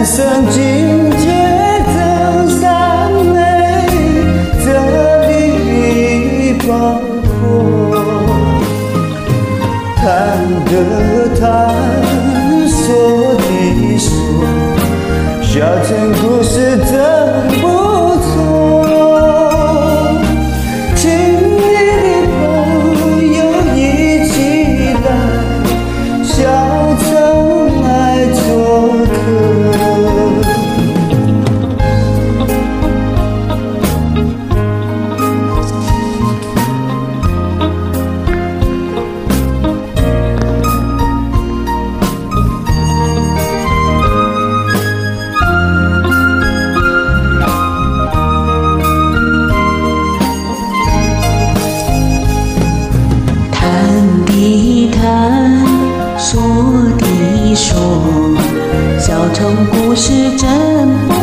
人生境界真善美，这里包括谈的谈，说的说，小城故事真不错。亲爱的朋友一起来，小城来做客。 说的说，小城故事真